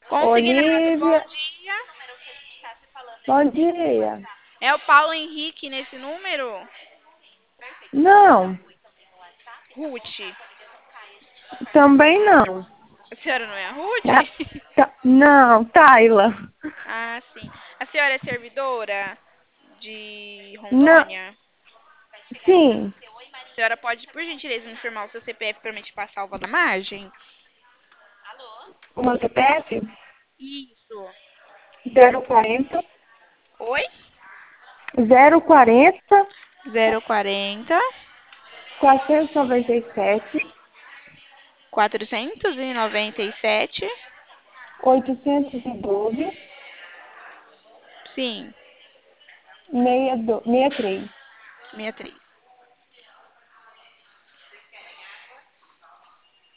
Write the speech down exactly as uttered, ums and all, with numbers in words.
Consegui, Renato. Bom Olivia, dia. bom dia. É o Paulo Henrique nesse número? Não, Ruth. também não. A senhora não é a Tá, Ruth? tá, não, Taila. Ah, sim. A senhora é servidora de Não, Rondônia? sim. A senhora pode, por gentileza, me informar o seu C P F para me te passar o valor da margem? O meu C P F? Isso. zero quarenta, Oi? zero quarenta, Zero quarenta quatrocentos e noventa e sete, quatrocentos e noventa e sete. oitocentos e doze, Sim. sessenta e três. Sessenta e três.